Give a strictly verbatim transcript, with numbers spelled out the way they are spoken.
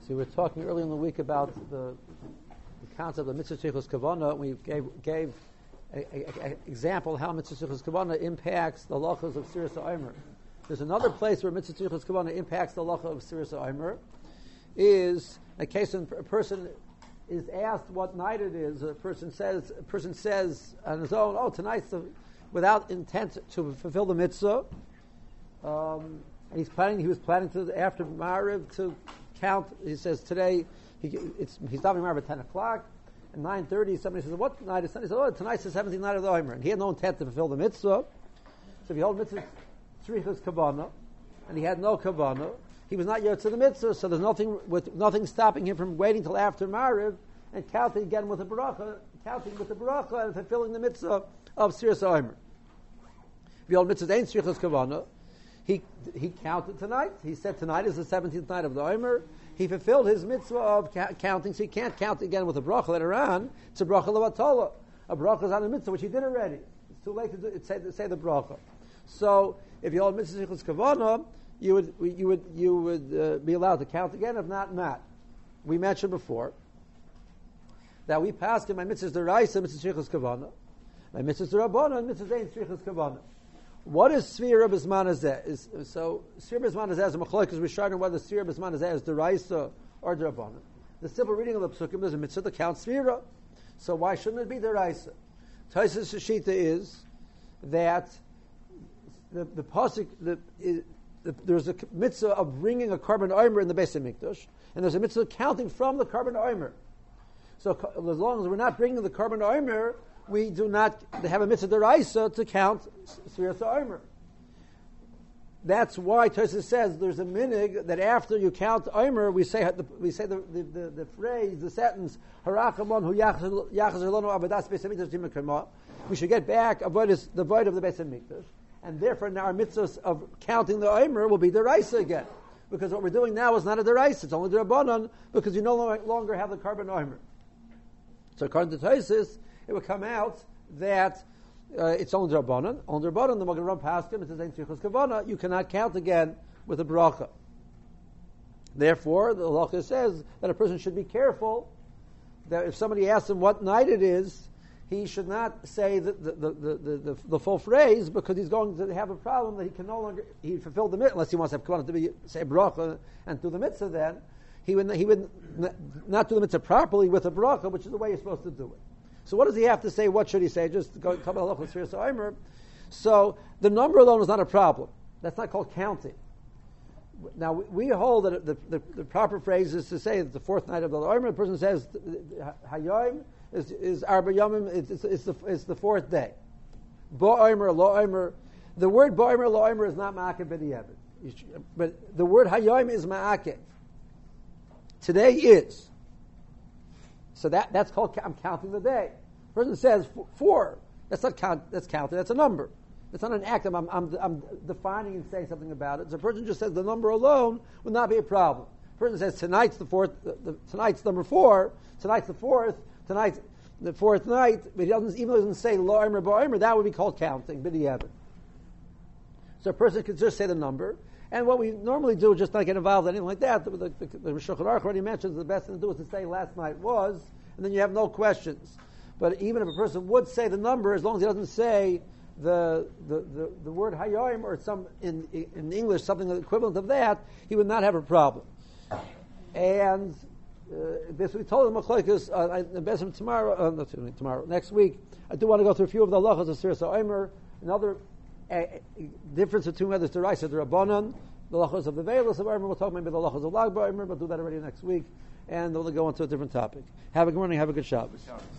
So we were talking earlier in the week about the, the concept of mitzvah sheichus kavana. We gave gave an example how mitzvah sheichus kavana impacts the halachos of Siras HaOmer. There's another place where mitzvah sheichus kavana impacts the halacha of Siras HaOmer. Is a case when a person is asked what night it is. A person says a person says on his own, "Oh, tonight's the," without intent to fulfill the mitzvah. Um, and he's planning. He was planning to after Ma'ariv to count. He says today he, it's, he's stopping Ma'ariv at ten o'clock. At nine thirty, somebody says, "What night is tonight?" He says, "Oh, tonight's the seventeenth night of the Omer." And he had no intent to fulfill the mitzvah. So if you hold mitzvah tzrichas kavana, and he had no kavana, he was not yet to the mitzvah. So there's nothing with nothing stopping him from waiting till after Ma'ariv and counting again with the baracha, counting with the baracha and fulfilling the mitzvah of Siras HaOmer. If you hold mitzvah ain't tzrichas kavana, He he counted tonight. He said tonight is the seventeenth night of the Omer. He fulfilled his mitzvah of ca- counting, so he can't count again with a bracha later on. It's a bracha levatola. A bracha is on a mitzvah, which he did already. It's too late to, do, to, say, to say the bracha. So if you hold mitzvah sheichus kavana, you would you would you would uh, be allowed to count again. If not, not. We mentioned before that we passed in my mitzvahs deraisa, mitzvah sheichus kavana, my mitzvahs derabana, and mitzvahs ain't sheichus kavana. What is Sfira B'zman Hazeh? Is so Sfira B'zman Hazeh is a machlokes. We're starting whether Sfira B'zman Hazeh is deraisa or derabana. The simple reading of the psukim is a mitzvah to count Sfira. So why shouldn't it be deraisa? Taisus Shita is that the the pasuk the, the, the there's a mitzvah of bringing a carbon omer in the Beis Hamikdash, and there's a mitzvah of counting from the carbon omer. So as long as we're not bringing the carbon omer, we do not have a mitzvah deraisa to count Siras HaOmer. That's why Tosfos says there's a minig that after you count Omer, we say the, we say the, the, the, the phrase, the sentence, Harakamon hu yachzer lanu avodas Beis Hamikdash dimekema. We should get back avodas the void of the Beis Hamikdash, and therefore now our mitzvahs of counting the Omer will be deraisa again, because what we're doing now is not a deraisa; it's only derabanan, because you no longer have the carbon Omer. So according to Tosfos, it would come out that uh, it's only Rabbanan. On Rabbanan, the Magen Ram Paskin, it says Ein Tzrichos Kavana, you cannot count again with a bracha. Therefore, the halacha says that a person should be careful that if somebody asks him what night it is, he should not say the the, the, the, the, the full phrase, because he's going to have a problem that he can no longer he fulfill the mitzvah unless he wants to have Kavanah to be say bracha and do the mitzvah. Then he would he would not do the mitzvah properly with a bracha, which is the way you're supposed to do it. So what does he have to say? What should he say? Just go talk about halachos Siras HaOmer. So the number alone is not a problem. That's not called counting. Now we hold that the, the, the proper phrase is to say that the fourth night of the Omer. The person says Hayom is is Arba Yomim. It's, it's, it's the it's the fourth day. Bo Omer Lo Omer. The word Bo Omer Lo Omer is not Ma'akev B'diavad, but the word Hayom is Ma'akev. Today is. So that, that's called, I'm counting the day. The person says four. That's not count, that's counting, that's a number. It's not an act. I'm, I'm, I'm defining and saying something about it. So a person just says the number alone would not be a problem. A person says tonight's the fourth, the, the, tonight's number four, tonight's the fourth, tonight's the fourth night, but he doesn't, even doesn't say lo omer bo omer, that would be called counting, b'diavad. So a person could just say the number. And what we normally do is just not get involved in anything like that. The, the, the, the Shulchan Aruch already mentions the best thing to do is to say last night was, and then you have no questions. But even if a person would say the number, as long as he doesn't say the the, the, the word hayom or some in in English something equivalent of that, he would not have a problem. And uh, this we told him machlokes uh, the best of tomorrow, uh, not tomorrow, next week. I do want to go through a few of the halachos of Siras HaOmer. Another uh, difference between whether it's the Raisa, the Rabbanan, the halachos of the Veilos of Omer. We'll talk maybe the halachos of Lag BaOmer. We'll do that already next week. And we'll go on to a different topic. Have a good morning. Have a good Shabbos.